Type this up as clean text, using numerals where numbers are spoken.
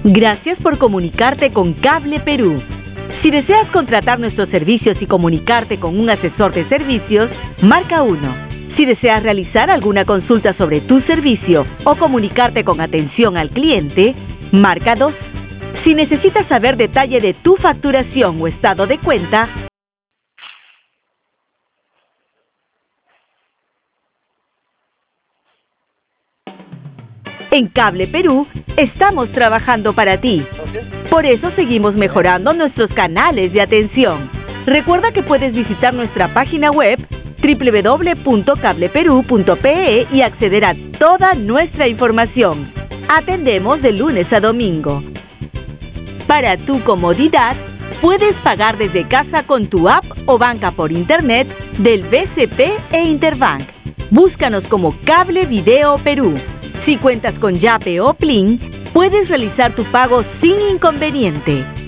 Gracias por comunicarte con Cable Perú. Si deseas contratar nuestros servicios y comunicarte con un asesor de servicios, marca 1. Si deseas realizar alguna consulta sobre tu servicio o comunicarte con atención al cliente, marca 2. Si necesitas saber detalle de tu facturación o estado de cuenta, en Cable Perú estamos trabajando para ti. Por eso seguimos mejorando nuestros canales de atención. Recuerda que puedes visitar nuestra página web www.cableperu.pe y acceder a toda nuestra información. Atendemos de lunes a domingo. Para tu comodidad, puedes pagar desde casa con tu app o banca por internet del BCP e Interbank. Búscanos como Cable Video Perú. Si cuentas con Yape o Plin, puedes realizar tu pago sin inconveniente.